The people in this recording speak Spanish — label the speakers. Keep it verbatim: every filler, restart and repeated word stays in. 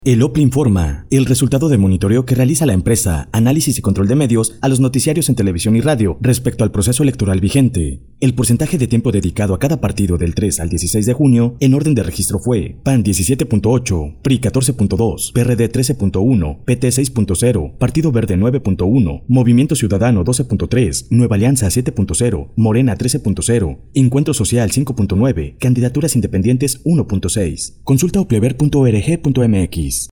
Speaker 1: El O P L informa el resultado de monitoreo que realiza la empresa Análisis y Control de Medios a los noticiarios en televisión y radio respecto al proceso electoral vigente. El porcentaje de tiempo dedicado a cada partido del tres al dieciséis de junio en orden de registro fue P A N diecisiete punto ocho, P R I catorce punto dos, P R D trece punto uno, P T seis punto cero, Partido Verde nueve punto uno, Movimiento Ciudadano doce punto tres, Nueva Alianza siete punto cero, Morena trece punto cero, Encuentro Social cinco punto nueve, Candidaturas Independientes uno punto seis. Consulta oplever punto org punto mx.